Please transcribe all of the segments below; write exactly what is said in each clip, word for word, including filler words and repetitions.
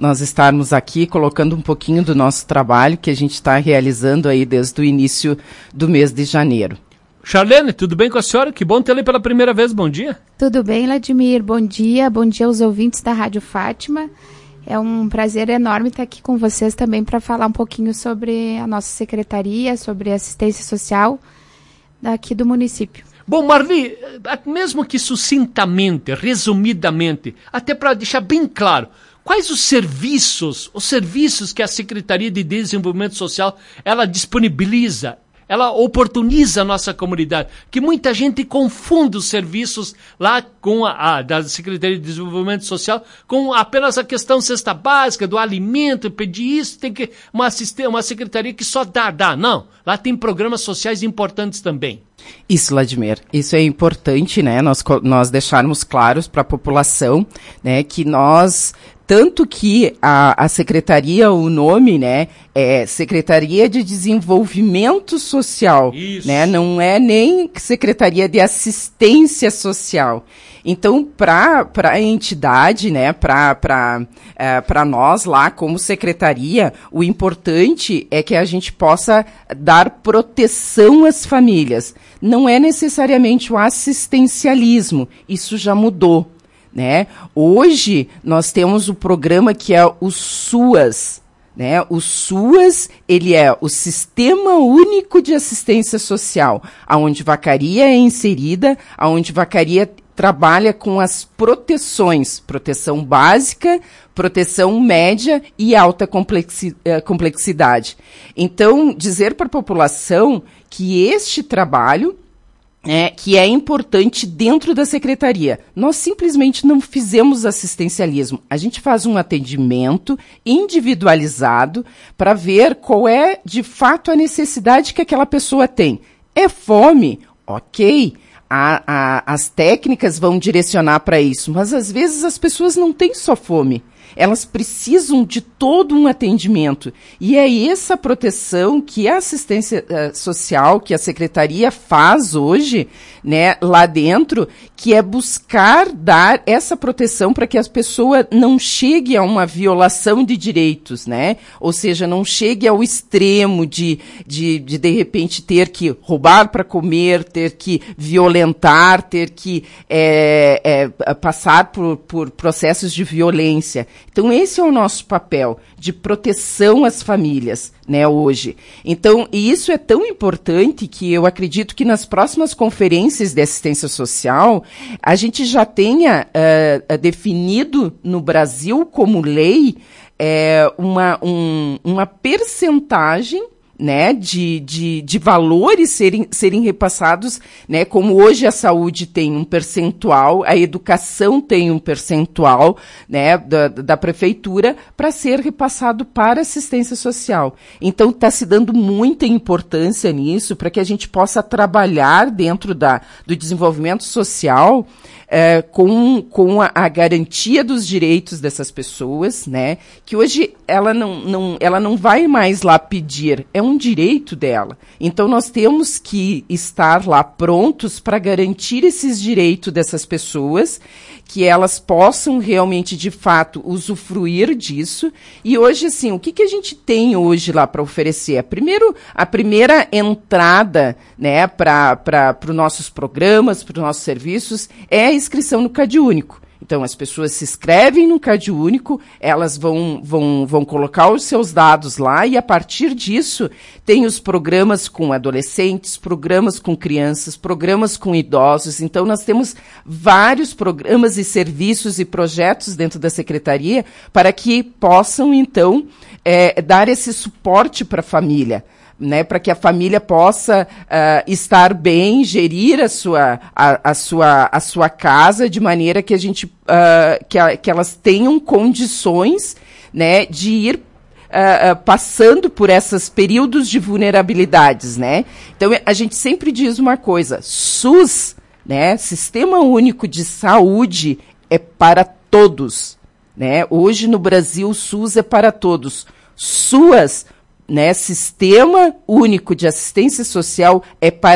nós estarmos aqui colocando um pouquinho do nosso trabalho que a gente está realizando aí desde o início do mês de janeiro. Charlene, tudo bem com a senhora? Que bom tê-la pela primeira vez, bom dia. Tudo bem, Vladimir, bom dia, bom dia aos ouvintes da Rádio Fátima. É um prazer enorme estar aqui com vocês também para falar um pouquinho sobre a nossa secretaria, sobre assistência social daqui do município. Bom, Marli, mesmo que sucintamente, resumidamente, até para deixar bem claro, quais os serviços, os serviços que a Secretaria de Desenvolvimento Social, ela disponibiliza, ela oportuniza a nossa comunidade, que muita gente confunde os serviços lá com a, a da Secretaria de Desenvolvimento Social com apenas a questão cesta básica, do alimento, pedir isso, tem que uma, uma secretaria que só dá, dá. Não, lá tem programas sociais importantes também. Isso, Vladimir, isso é importante, né, nós, nós deixarmos claros para a população, né, que nós, tanto que a, a secretaria, o nome, né, é Secretaria de Desenvolvimento Social, isso, né, não é nem Secretaria de Assistência Social. Então, para a entidade, né, para é, nós lá como secretaria, o importante é que a gente possa dar proteção às famílias. Não é necessariamente o assistencialismo, isso já mudou, né? Hoje nós temos o programa que é o SUAS, né? O SUAS, ele é o Sistema Único de Assistência Social, aonde Vacaria é inserida, aonde Vacaria trabalha com as proteções, proteção básica, proteção média e alta complexi- complexidade. Então, dizer para a população que este trabalho, é, que é importante dentro da secretaria. Nós simplesmente não fizemos assistencialismo. A gente faz um atendimento individualizado para ver qual é, de fato, a necessidade que aquela pessoa tem. É fome? Ok. A, a, as técnicas vão direcionar para isso, mas às vezes as pessoas não têm só fome. Elas precisam de todo um atendimento. E é essa proteção que a assistência uh, social, que a secretaria faz hoje, né, lá dentro, que é buscar dar essa proteção para que a pessoa não chegue a uma violação de direitos, né? Ou seja, não chegue ao extremo de, de, de, de repente, ter que roubar para comer, ter que violentar, ter que é, é, passar por, por processos de violência. Então, esse é o nosso papel de proteção às famílias, né, hoje. Então, e isso é tão importante que eu acredito que nas próximas conferências de assistência social, a gente já tenha uh, definido no Brasil como lei uh, uma, um, uma percentagem, né, de, de, de valores serem, serem repassados, né, como hoje a saúde tem um percentual, a educação tem um percentual, né, da, da prefeitura, para ser repassado para a assistência social. Então, está se dando muita importância nisso, para que a gente possa trabalhar dentro da, do desenvolvimento social, É, com, com a, a garantia dos direitos dessas pessoas, né, que hoje ela não, não, ela não vai mais lá pedir, é um direito dela. Então nós temos que estar lá prontos para garantir esses direitos dessas pessoas, que elas possam realmente, de fato, usufruir disso. E hoje, assim, o que, que a gente tem hoje lá para oferecer? Primeiro, a primeira entrada, né, para os nossos programas, para os nossos serviços, é a inscrição no CadÚnico. Então, as pessoas se inscrevem no CadÚnico, elas vão, vão, vão colocar os seus dados lá e, a partir disso, tem os programas com adolescentes, programas com crianças, programas com idosos. Então, nós temos vários programas e serviços e projetos dentro da Secretaria para que possam, então, é, dar esse suporte para a família, né, para que a família possa uh, estar bem, gerir a sua, a, a, sua, a sua casa de maneira que a gente, uh, que, a, que elas tenham condições, né, de ir uh, uh, passando por esses períodos de vulnerabilidades, né. Então, a gente sempre diz uma coisa, SUS, né, Sistema Único de Saúde, é para todos, né. Hoje no Brasil o SUS é para todos. SUAS, né, Sistema Único de Assistência Social, é para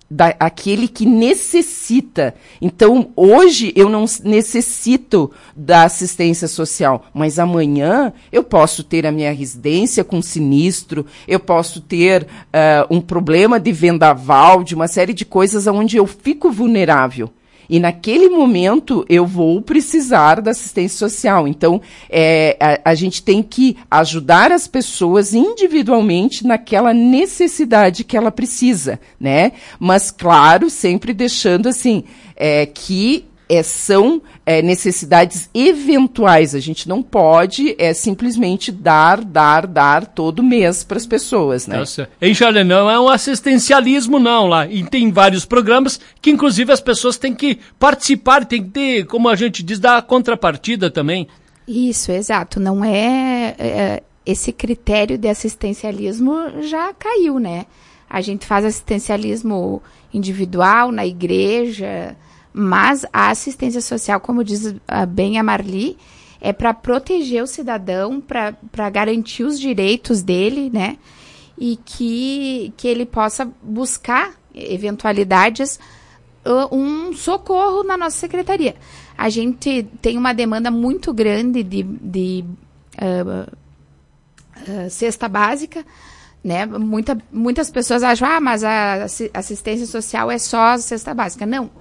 da, aquele que necessita. Então, hoje eu não necessito da assistência social, mas amanhã eu posso ter a minha residência com sinistro, eu posso ter uh, um problema de vendaval, de uma série de coisas onde eu fico vulnerável. E naquele momento eu vou precisar da assistência social. Então, é, a, a gente tem que ajudar as pessoas individualmente naquela necessidade que ela precisa, né? Mas, claro, sempre deixando assim, é, que é, são é, necessidades eventuais. A gente não pode é, simplesmente dar, dar, dar todo mês para as pessoas, né? Nossa. Em Charlene, não é um assistencialismo, não, lá. E tem vários programas que, inclusive, as pessoas têm que participar, tem que ter, como a gente diz, dar a contrapartida também. Isso, exato. Não é, é... Esse critério de assistencialismo já caiu, né? A gente faz assistencialismo individual, na igreja... Mas a assistência social, como diz uh, bem a Marli, é para proteger o cidadão, para garantir os direitos dele, né? E que, que ele possa buscar eventualidades, uh, um socorro na nossa secretaria. A gente tem uma demanda muito grande de, de uh, uh, cesta básica, né? Muita, muitas pessoas acham, ah, mas a assistência social é só a cesta básica. Não.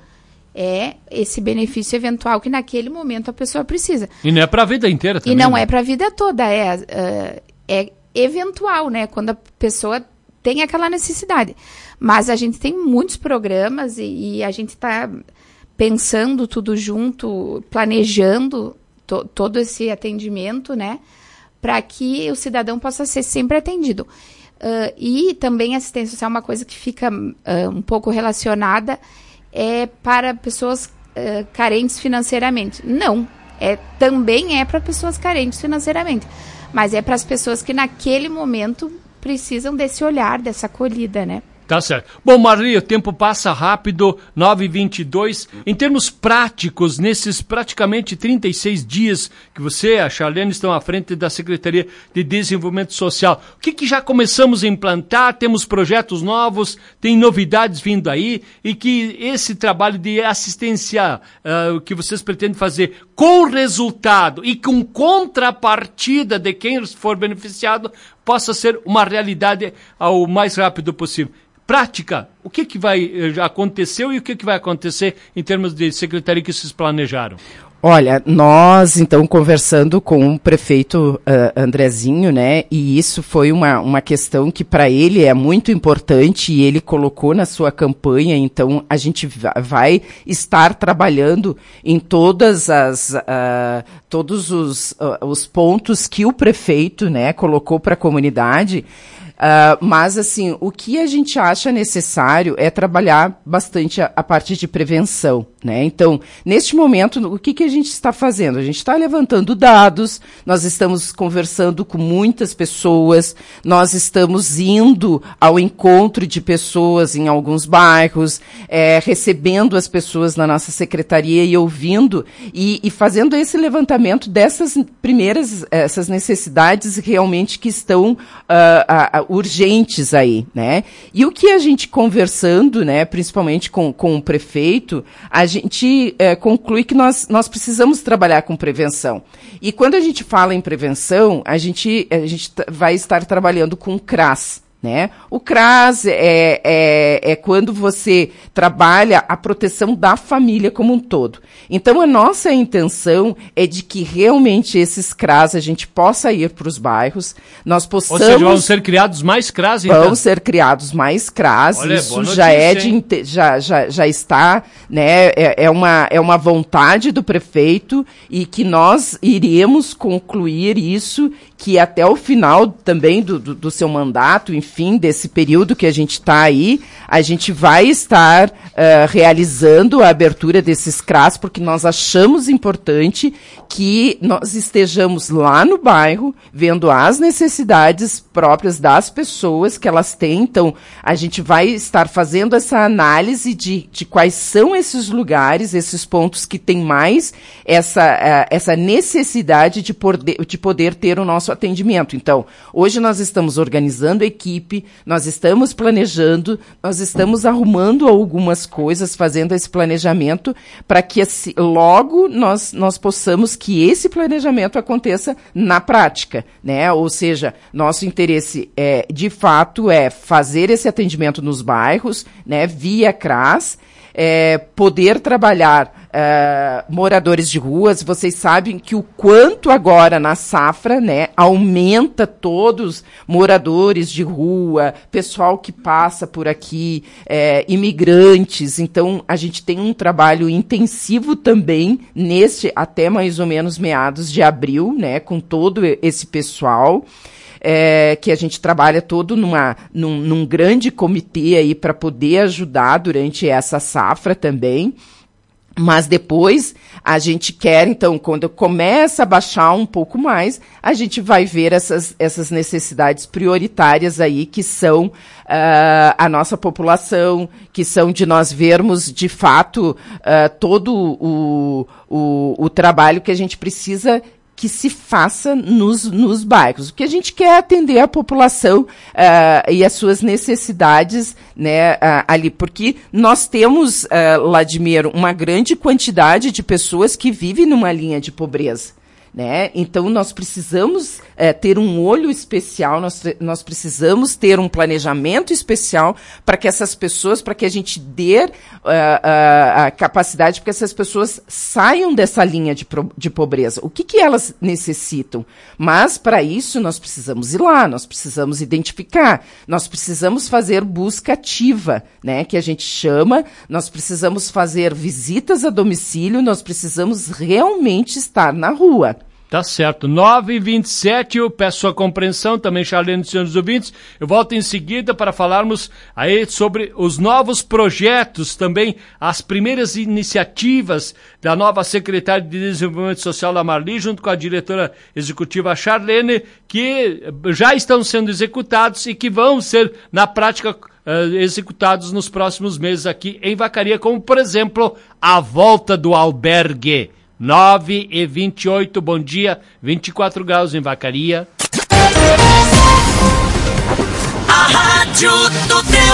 É esse benefício eventual que naquele momento a pessoa precisa. E não é para a vida inteira também. E não né? é para a vida toda, é, uh, é eventual, né? Quando a pessoa tem aquela necessidade. Mas a gente tem muitos programas e, e a gente está pensando tudo junto, planejando to, todo esse atendimento, né? Para que o cidadão possa ser sempre atendido. Uh, e também a assistência social é uma coisa que fica uh, um pouco relacionada é para pessoas uh, carentes financeiramente. Não, é, também é para pessoas carentes financeiramente, mas é para as pessoas que naquele momento precisam desse olhar, dessa acolhida, né? Tá certo. Bom, Marli, o tempo passa rápido, nove e vinte e dois. Em termos práticos, nesses praticamente trinta e seis dias que você, a Charlene, estão à frente da Secretaria de Desenvolvimento Social, o que, que já começamos a implantar? Temos projetos novos, tem novidades vindo aí, e que esse trabalho de assistência uh, que vocês pretendem fazer com resultado e com contrapartida de quem for beneficiado possa ser uma realidade ao mais rápido possível. Prática, o que, que vai, já aconteceu e o que, que vai acontecer em termos de secretaria que vocês planejaram? Olha, nós, então, conversando com o prefeito uh, Andrezinho, né, e isso foi uma, uma questão que para ele é muito importante e ele colocou na sua campanha, então a gente vai estar trabalhando em todas as, uh, todos os, uh, os pontos que o prefeito, né, colocou para a comunidade. Uh, mas, assim, o que a gente acha necessário é trabalhar bastante a, a parte de prevenção, né? Então, neste momento, o que, que a gente está fazendo? A gente está levantando dados, nós estamos conversando com muitas pessoas, nós estamos indo ao encontro de pessoas em alguns bairros, é, recebendo as pessoas na nossa secretaria e ouvindo e, e fazendo esse levantamento dessas primeiras, essas necessidades realmente que estão uh, uh, urgentes aí, né? E o que a gente conversando, né, principalmente com, com o prefeito, a gente é, conclui que nós, nós precisamos trabalhar com prevenção. E quando a gente fala em prevenção, a gente, a gente vai estar trabalhando com o C R A S, né? O C R A S é, é, é quando você trabalha a proteção da família como um todo. Então, a nossa intenção é de que realmente esses C R A S a gente possa ir para os bairros, nós possamos... Ou seja, vão ser criados mais C R A S, então? Vão ser criados mais C R A S, Olha, isso notícia, já é de, já, já, já está, né, é, é, uma, é uma vontade do prefeito e que nós iremos concluir isso, que até o final também do, do, do seu mandato, enfim, desse período que a gente está aí, a gente vai estar uh, realizando a abertura desses C R A S, porque nós achamos importante que nós estejamos lá no bairro, vendo as necessidades próprias das pessoas que elas têm. Então, a gente vai estar fazendo essa análise de, de quais são esses lugares, esses pontos que têm mais essa, uh, essa necessidade de poder, de poder ter o nosso atendimento. Então, hoje nós estamos organizando a equipe, nós estamos planejando, nós estamos arrumando algumas coisas, fazendo esse planejamento, para que assim, logo nós, nós possamos que esse planejamento aconteça na prática, né? Ou seja, nosso interesse é, de fato, é fazer esse atendimento nos bairros, né? Via C R A S, é, poder trabalhar é, moradores de ruas. Vocês sabem que o quanto agora na safra, né, aumenta todos moradores de rua, pessoal que passa por aqui, é, imigrantes. Então, a gente tem um trabalho intensivo também neste, até mais ou menos meados de abril, né, com todo esse pessoal. É, que a gente trabalha todo numa, num, num grande comitê aí para poder ajudar durante essa safra também. Mas depois a gente quer, então, quando começa a baixar um pouco mais, a gente vai ver essas, essas necessidades prioritárias aí, que são uh, a nossa população, que são de nós vermos, de fato, uh, todo o, o, o trabalho que a gente precisa que se faça nos, nos bairros. O que a gente quer é atender a população uh, e as suas necessidades, né, uh, ali, porque nós temos, uh, Ladimir, uma grande quantidade de pessoas que vivem numa linha de pobreza, né? Então, nós precisamos é, ter um olho especial, nós, nós precisamos ter um planejamento especial para que essas pessoas, para que a gente dê uh, uh, a capacidade para que essas pessoas saiam dessa linha de, pro, de pobreza. O que, que elas necessitam? Mas, para isso, nós precisamos ir lá, nós precisamos identificar, nós precisamos fazer busca ativa, né, que a gente chama, nós precisamos fazer visitas a domicílio, nós precisamos realmente estar na rua. Tá certo. nove e vinte e sete, eu peço sua compreensão, também Charlene, senhores ouvintes. Eu volto em seguida para falarmos aí sobre os novos projetos, também as primeiras iniciativas da nova secretária de Desenvolvimento Social da Marli, junto com a diretora executiva Charlene, que já estão sendo executados e que vão ser, na prática, uh, executados nos próximos meses aqui em Vacaria, como, por exemplo, a volta do albergue. nove e vinte e oito, bom dia, vinte e quatro graus em Vacaria. A rádio do teu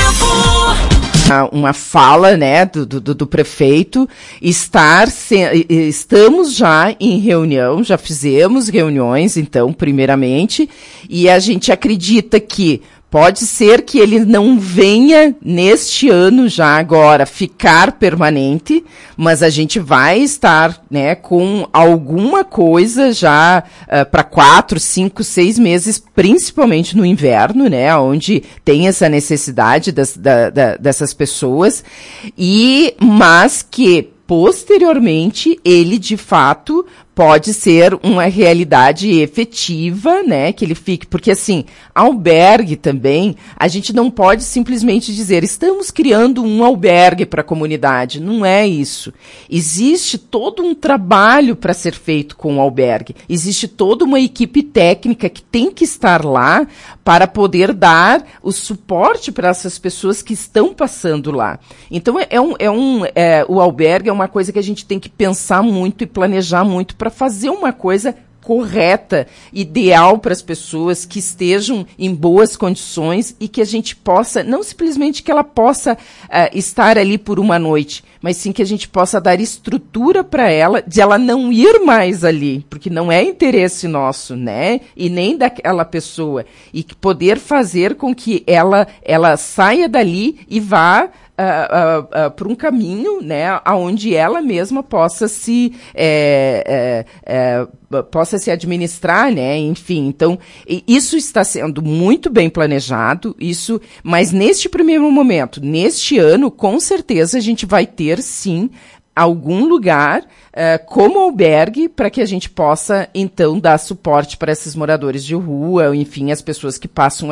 tempo. Uma fala, né, do, do, do prefeito, estar se, estamos já em reunião, já fizemos reuniões, então, primeiramente, e a gente acredita que pode ser que ele não venha neste ano já agora ficar permanente, mas a gente vai estar, né, com alguma coisa já uh, para quatro, cinco, seis meses, principalmente no inverno, né, onde tem essa necessidade das, da, da, dessas pessoas, e mas que posteriormente ele de fato pode ser uma realidade efetiva, né, que ele fique, porque assim, albergue também, a gente não pode simplesmente dizer, estamos criando um albergue para a comunidade, não é isso. Existe todo um trabalho para ser feito com o albergue, existe toda uma equipe técnica que tem que estar lá para poder dar o suporte para essas pessoas que estão passando lá. Então, é um, é um, é, o albergue é uma coisa que a gente tem que pensar muito e planejar muito para fazer uma coisa correta, ideal para as pessoas que estejam em boas condições e que a gente possa, não simplesmente que ela possa uh, estar ali por uma noite, mas sim que a gente possa dar estrutura para ela, de ela não ir mais ali, porque não é interesse nosso, né? E nem daquela pessoa. E poder fazer com que ela, ela saia dali e vá Uh, uh, uh, para um caminho, né, aonde ela mesma possa se é, é, é, possa se administrar, né, enfim. Então, isso está sendo muito bem planejado, isso, mas neste primeiro momento, neste ano, com certeza a gente vai ter, sim, algum lugar uh, como albergue para que a gente possa, então, dar suporte para esses moradores de rua, enfim, as pessoas que passam aqui.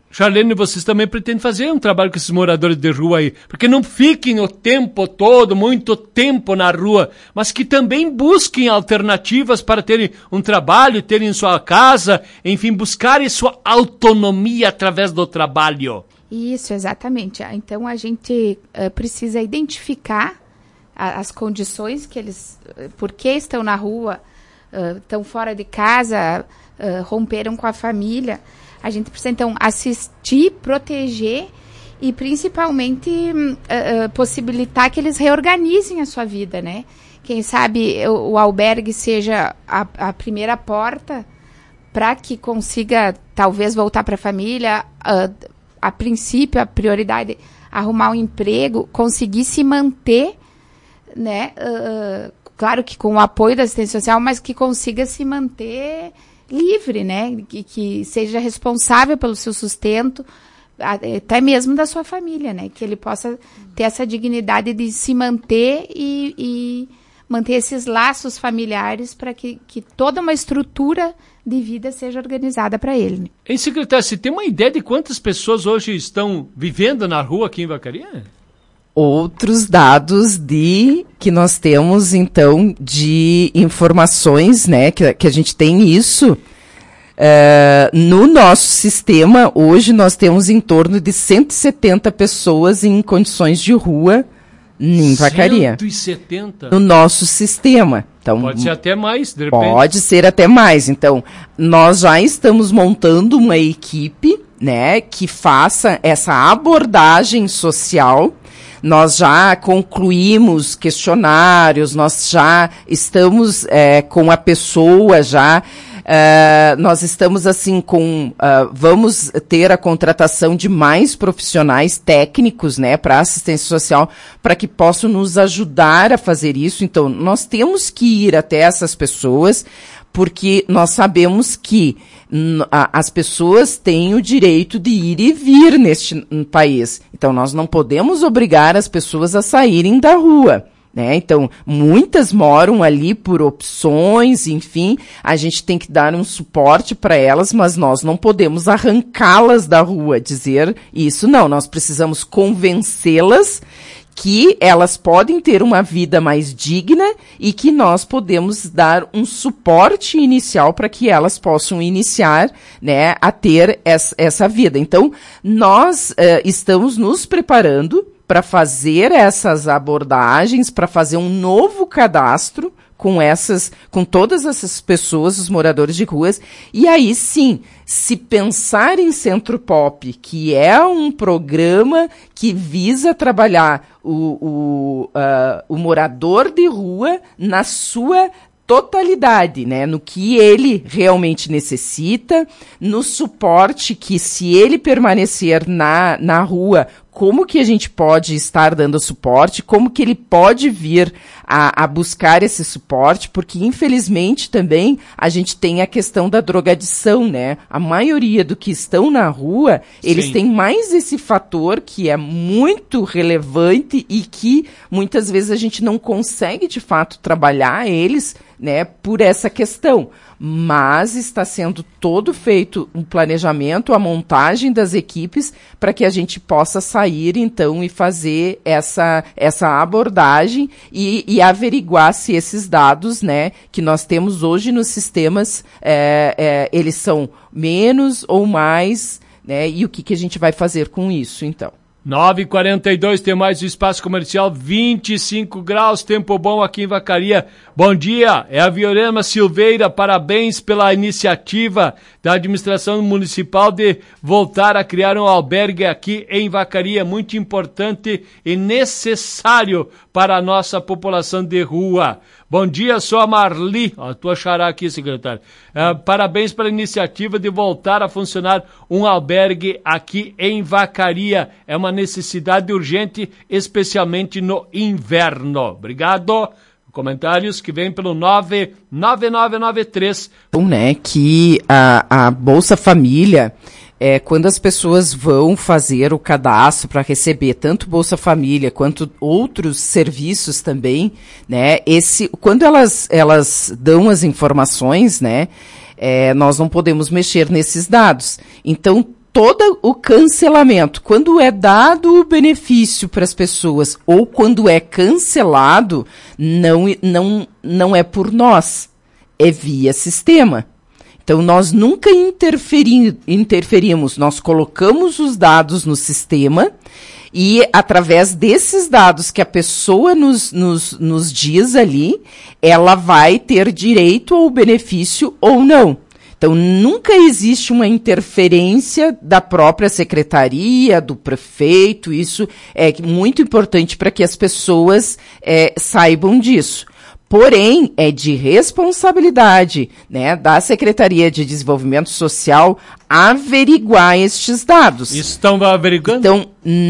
Charlene, vocês também pretendem fazer um trabalho com esses moradores de rua aí, porque não fiquem o tempo todo, muito tempo na rua, mas que também busquem alternativas para terem um trabalho, terem sua casa, enfim, buscarem sua autonomia através do trabalho. Isso, exatamente. Então a gente uh, precisa identificar a, as condições que eles, uh, por que estão na rua, uh, estão fora de casa, uh, romperam com a família. A gente precisa, então, assistir, proteger e, principalmente, uh, uh, possibilitar que eles reorganizem a sua vida, né? Quem sabe o, o albergue seja a, a primeira porta para que consiga, talvez, voltar para a família. Uh, a princípio, a prioridade é arrumar um emprego, conseguir se manter, né? Uh, claro que com o apoio da assistência social, mas que consiga se manter livre, né? Que, que seja responsável pelo seu sustento, até mesmo da sua família, né? Que ele possa ter essa dignidade de se manter e, e manter esses laços familiares para que, que toda uma estrutura de vida seja organizada para ele. Né? Hein, secretário, você tem uma ideia de quantas pessoas hoje estão vivendo na rua aqui em Vacaria? Outros dados de que nós temos, então, de informações, né, que, que a gente tem isso, uh, no nosso sistema, hoje nós temos em torno de cento e setenta pessoas em condições de rua em Vacaria. cento e setenta? No nosso sistema. Então, pode ser até mais, de repente. Pode ser até mais. Então, nós já estamos montando uma equipe, né, que faça essa abordagem social. Nós já concluímos questionários, nós já estamos é, com a pessoa, já é, nós estamos assim com, uh, vamos ter a contratação de mais profissionais técnicos, né, para assistência social, para que possam nos ajudar a fazer isso. Então, nós temos que ir até essas pessoas, porque nós sabemos que n- a, as pessoas têm o direito de ir e vir neste n- país. Então, nós não podemos obrigar as pessoas a saírem da rua, né? Então, muitas moram ali por opções, enfim, a gente tem que dar um suporte para elas, mas nós não podemos arrancá-las da rua, dizer isso não, nós precisamos convencê-las que elas podem ter uma vida mais digna e que nós podemos dar um suporte inicial para que elas possam iniciar, né, a ter essa, essa vida. Então, nós uh, estamos nos preparando para fazer essas abordagens, para fazer um novo cadastro com essas, com todas essas pessoas, os moradores de ruas, e aí sim, se pensar em Centro Pop, que é um programa que visa trabalhar o, o, uh, o morador de rua na sua totalidade, né, no que ele realmente necessita, no suporte que, se ele permanecer na, na rua, como que a gente pode estar dando suporte, como que ele pode vir a, a buscar esse suporte, porque infelizmente também a gente tem a questão da drogadição, né, a maioria do que estão na rua, eles Sim. têm mais esse fator que é muito relevante e que muitas vezes a gente não consegue de fato trabalhar eles, né, por essa questão, mas está sendo todo feito um planejamento, a montagem das equipes para que a gente possa sair então e fazer essa, essa abordagem e, e averiguar se esses dados, né, que nós temos hoje nos sistemas, é, é, eles são menos ou mais, né, e o que, que a gente vai fazer com isso, então. nove e quarenta e dois, tem mais o espaço comercial, vinte e cinco graus, tempo bom aqui em Vacaria. Bom dia, é a Viorema Silveira, parabéns pela iniciativa da administração municipal de voltar a criar um albergue aqui em Vacaria, muito importante e necessário para a nossa população de rua. Bom dia, sou a Marli, a tua xará aqui, secretário. Uh, parabéns pela iniciativa de voltar a funcionar um albergue aqui em Vacaria. É uma necessidade urgente, especialmente no inverno. Obrigado. Comentários que vêm pelo nove nove nove nove três. Bom, né, que a, a Bolsa Família, é, quando as pessoas vão fazer o cadastro para receber tanto Bolsa Família quanto outros serviços também, né, esse, quando elas, elas dão as informações, né, é, nós não podemos mexer nesses dados. Então, todo o cancelamento, quando é dado o benefício para as pessoas ou quando é cancelado, não, não, não é por nós, é via sistema. Então, nós nunca interferi, interferimos, nós colocamos os dados no sistema e, através desses dados que a pessoa nos, nos, nos diz ali, ela vai ter direito ao benefício ou não. Então, nunca existe uma interferência da própria secretaria, do prefeito, isso é muito importante para que as pessoas é, saibam disso. Porém, é de responsabilidade, né, da Secretaria de Desenvolvimento Social averiguar estes dados. Estão averiguando? Então,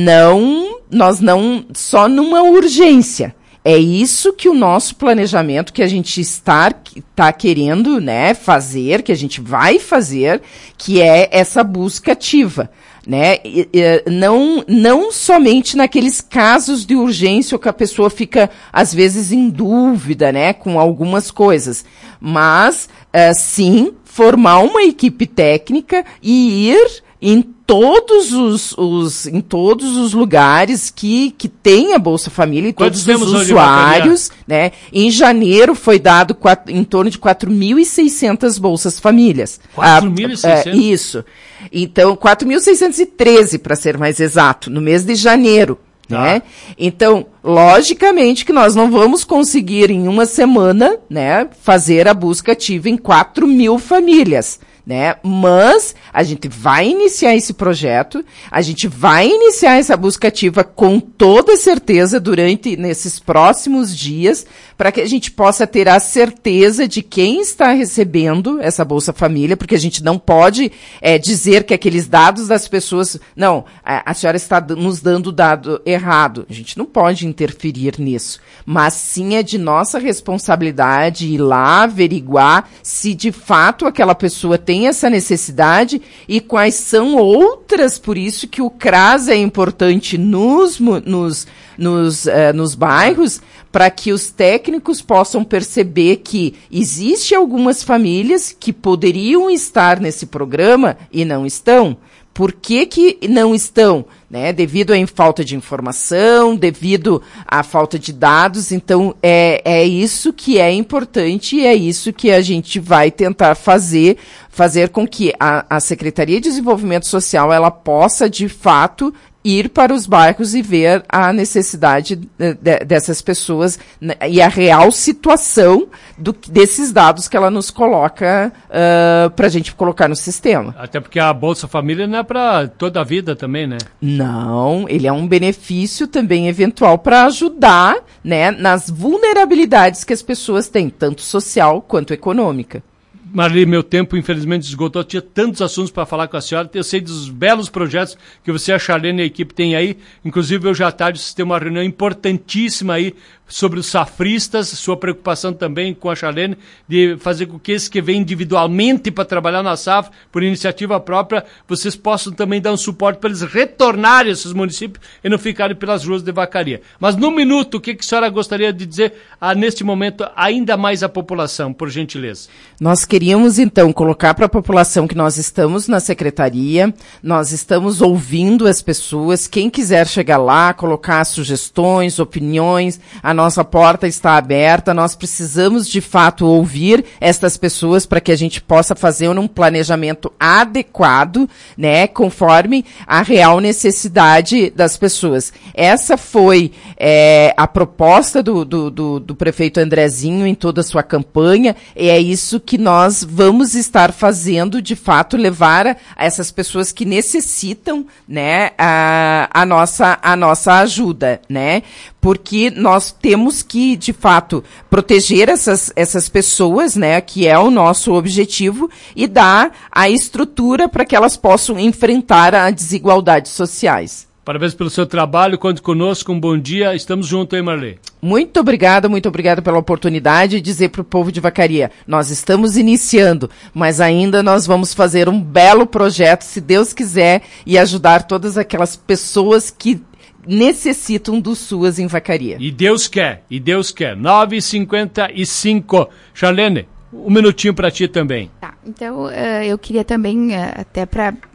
não, nós não, só numa urgência. É isso que o nosso planejamento, que a gente está, está querendo, né, fazer, que a gente vai fazer, que é essa busca ativa. Né? E, e, não, não somente naqueles casos de urgência que a pessoa fica, às vezes, em dúvida, né, com algumas coisas, mas, uh, sim, formar uma equipe técnica e ir em todos os, os, em todos os lugares que, que tem a Bolsa Família, e todos os usuários, né? Em janeiro foi dado quatro, em torno de quatro mil e seiscentas Bolsas Famílias. quatro mil e seiscentas? Ah, é, isso. Então, quatro mil seiscentos e treze, para ser mais exato, no mês de janeiro. Tá. Né? Então, logicamente que nós não vamos conseguir em uma semana, né, fazer a busca ativa em quatro mil famílias. Né? Mas a gente vai iniciar esse projeto, a gente vai iniciar essa busca ativa com toda certeza durante, nesses próximos dias, para que a gente possa ter a certeza de quem está recebendo essa Bolsa Família, porque a gente não pode é, dizer que aqueles dados das pessoas, não, a, a senhora está nos dando dado errado, a gente não pode interferir nisso, mas sim é de nossa responsabilidade ir lá averiguar se de fato aquela pessoa tem essa necessidade e quais são outras, por isso que o C R A S é importante nos, nos, nos, uh, nos bairros, para que os técnicos possam perceber que existe algumas famílias que poderiam estar nesse programa e não estão. Por que que não estão? Né? Devido à falta de informação, devido à falta de dados. Então, é, é isso que é importante e é isso que a gente vai tentar fazer, fazer com que a, a Secretaria de Desenvolvimento Social, ela possa, de fato, ir para os bairros e ver a necessidade de, de, dessas pessoas, né, e a real situação do, desses dados que ela nos coloca uh, para a gente colocar no sistema. Até porque a Bolsa Família não é para toda a vida também, né? Não, ele é um benefício também eventual para ajudar, né, nas vulnerabilidades que as pessoas têm, tanto social quanto econômica. Marli, meu tempo infelizmente esgotou, tinha tantos assuntos para falar com a senhora, eu sei dos belos projetos que você, a Charlene e a equipe tem aí, inclusive hoje à tarde vocês têm uma reunião importantíssima aí sobre os safristas, sua preocupação também com a Charlene, de fazer com que esses que vêm individualmente para trabalhar na safra, por iniciativa própria, vocês possam também dar um suporte para eles retornarem a esses municípios e não ficarem pelas ruas de Vacaria. Mas num minuto, o que, que a senhora gostaria de dizer a, neste momento, ainda mais à população, por gentileza? Nós queríamos, então, colocar para a população que nós estamos na secretaria, nós estamos ouvindo as pessoas, quem quiser chegar lá, colocar sugestões, opiniões, a nossa porta está aberta, nós precisamos de fato ouvir estas pessoas para que a gente possa fazer um planejamento adequado, né, conforme a real necessidade das pessoas. Essa foi é, a proposta do, do, do, do prefeito Andrezinho em toda a sua campanha, e é isso que nós vamos estar fazendo, de fato, levar a, a essas pessoas que necessitam, né, a, a nossa, a nossa ajuda, né, porque nós temos que, de fato, proteger essas, essas pessoas, né, que é o nosso objetivo, e dar a estrutura para que elas possam enfrentar as desigualdades sociais. Parabéns pelo seu trabalho, conte conosco, um bom dia, estamos juntos, hein, Marli? Muito obrigada, muito obrigada pela oportunidade de dizer para o povo de Vacaria, nós estamos iniciando, mas ainda nós vamos fazer um belo projeto, se Deus quiser, e ajudar todas aquelas pessoas que necessitam do SUAS em Vacaria. E Deus quer, e Deus quer. nove e cinquenta e cinco. Charlene, um minutinho para ti também. Tá, então uh, eu queria também, uh, até para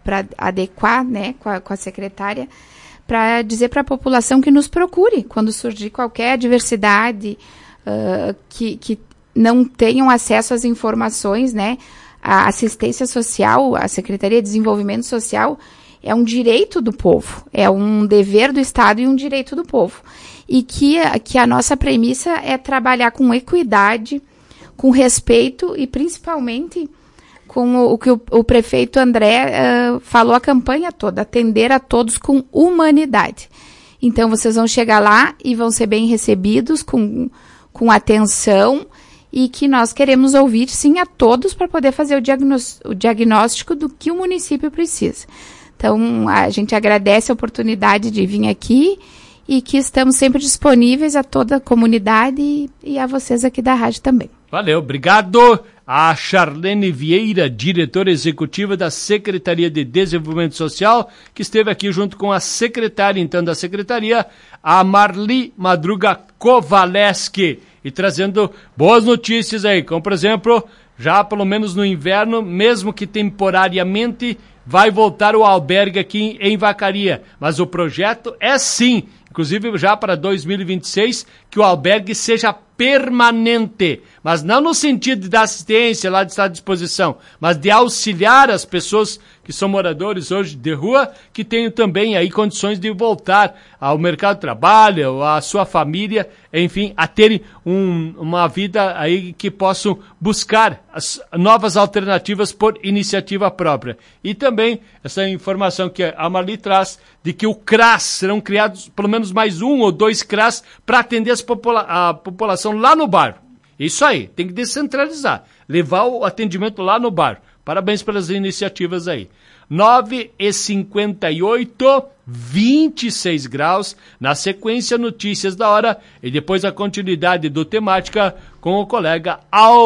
adequar, né, com a, com a secretária, para dizer para a população que nos procure quando surgir qualquer adversidade, uh, que, que não tenham acesso às informações, né? A assistência social, a Secretaria de Desenvolvimento Social é um direito do povo, é um dever do Estado e um direito do povo. E que, que a nossa premissa é trabalhar com equidade, com respeito e principalmente com o, o que o, o prefeito André uh, falou a campanha toda, atender a todos com humanidade. Então vocês vão chegar lá e vão ser bem recebidos, com, com atenção, e que nós queremos ouvir, sim, a todos para poder fazer o, diagnós- o diagnóstico do que o município precisa. Então, a gente agradece a oportunidade de vir aqui e que estamos sempre disponíveis a toda a comunidade e, e a vocês aqui da rádio também. Valeu, obrigado a Charlene Vieira, diretora executiva da Secretaria de Desenvolvimento Social, que esteve aqui junto com a secretária, então, da Secretaria, a Marli Madruga Kovaleski, e trazendo boas notícias aí, como, por exemplo, já pelo menos no inverno, mesmo que temporariamente, vai voltar o albergue aqui em Vacaria. Mas o projeto é sim, inclusive já para dois mil e vinte e seis, que o albergue seja permanente, mas não no sentido de dar assistência, lá de estar à disposição, mas de auxiliar as pessoas que são moradores hoje de rua, que tenham também aí condições de voltar ao mercado de trabalho, à sua família, enfim, a terem um, uma vida aí que possam buscar as novas alternativas por iniciativa própria. E também essa informação que a Marli traz, de que o C R A S, serão criados pelo menos mais um ou dois C R A S para atender as popula- a população lá no bairro. Isso aí, tem que descentralizar, levar o atendimento lá no bairro. Parabéns pelas iniciativas aí. nove e cinquenta e oito, vinte e seis graus. Na sequência, notícias da hora e depois a continuidade do Temática com o colega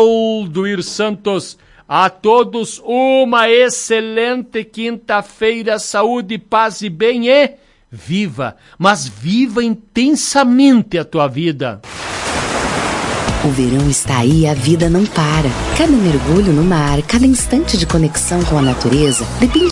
Aldoir Santos. A todos uma excelente quinta-feira, saúde, paz e bem e viva, mas viva intensamente a tua vida. O verão está aí e a vida não para. Cada mergulho no mar, cada instante de conexão com a natureza depende